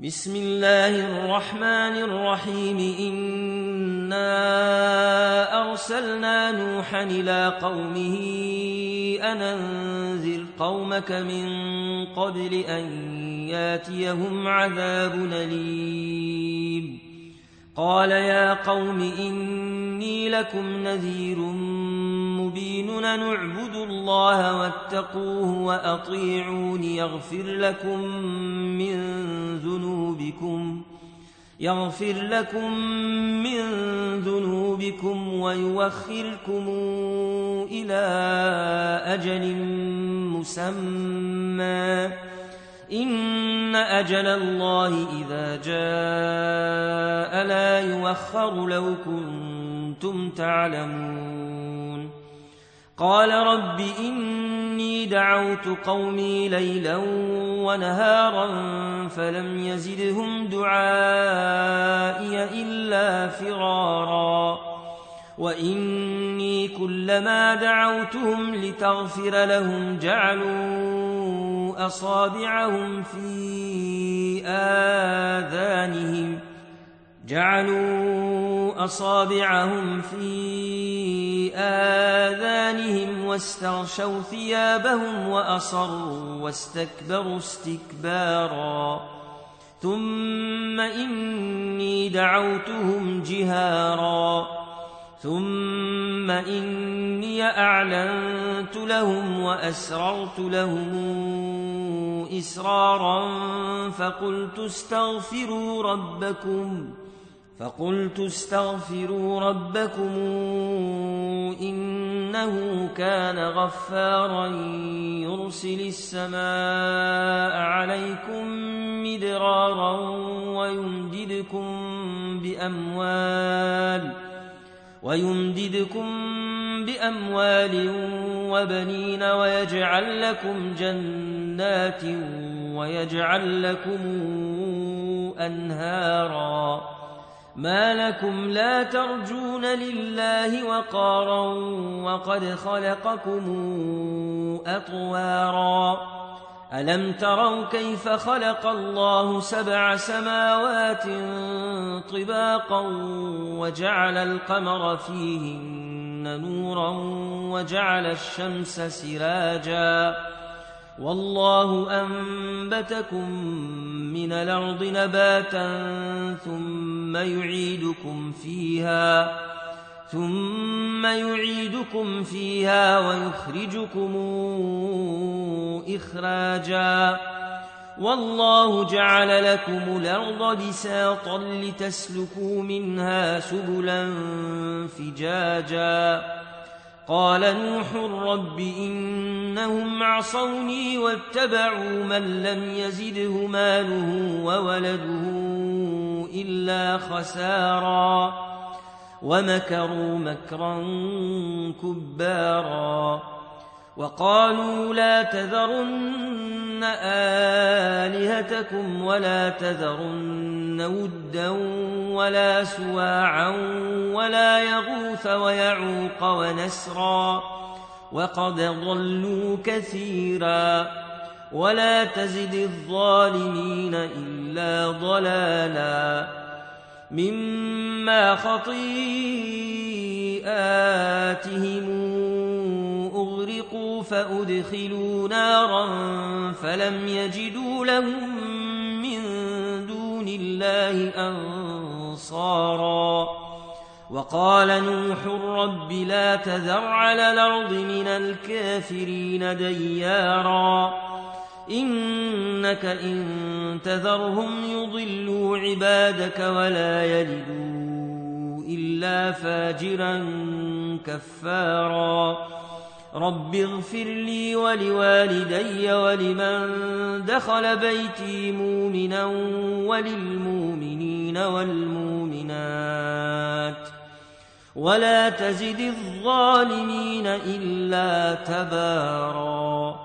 بسم الله الرحمن الرحيم إنا أرسلنا نوحا إلى قومه أن أنذر قومك من قبل أن ياتيهم عذاب أليم قال يا قوم إني لكم نذير مبين نعبد الله واتقوه وأطيعون يغفر لكم من ذنوبكم ويوخركم إلى أجل مسمى إن أجل الله إذا جاء لا يؤخر لو كنتم تعلمون قال رب إني دعوت قومي ليلا ونهارا فلم يزدهم دعائي إلا فرارا وإني كلما دعوتهم لتغفر لهم جعلوا أصابعهم في آذانهم واستغشوا ثيابهم وأصروا واستكبروا استكبارا ثم إني دعوتهم جهارا ثم إني أعلنت لهم وأسررت لهم إسرارا فقلت استغفروا ربكم إنه كان غفارا يرسل السماء عليكم مدرارا ويمددكم بأموال وبنين ويجعل لكم جنات ويجعل لكم أنهارا ما لكم لا ترجون لله وقارا وقد خلقكم أطوارا ألم تروا كيف خلق الله 7 سماوات طباقا وجعل القمر فيهن نورا وجعل الشمس سراجا والله أنبتكم من الأرض نباتا ثم يعيدكم فيها ويخرجكم إخراجا والله جعل لكم الأرض بساطا لتسلكوا منها سبلا فجاجا قال نوح رب إنهم عصوني واتبعوا من لم يزده ماله وولده إلا خسارا ومكروا مكرا كبارا وقالوا لا تذرن آلهتكم ولا تذرن ودا ولا سواعا ولا يغوث ويعوق ونسرا وقد ضلوا كثيرا ولا تزد الظالمين إلا ضلالا مما خطيئاتهم أغرقوا فأدخلوا نارا فلم يجدوا لهم من دون الله أنصارا وقال نوح رب لا تذر على الأرض من الكافرين ديارا إنك إن تذرهم يضلوا عبادك ولا يلدوا إلا فاجرا كفارا رب اغفر لي ولوالدي ولمن دخل بيتي مؤمنا وللمؤمنين والمؤمنات ولا تزد الظالمين إلا تبارا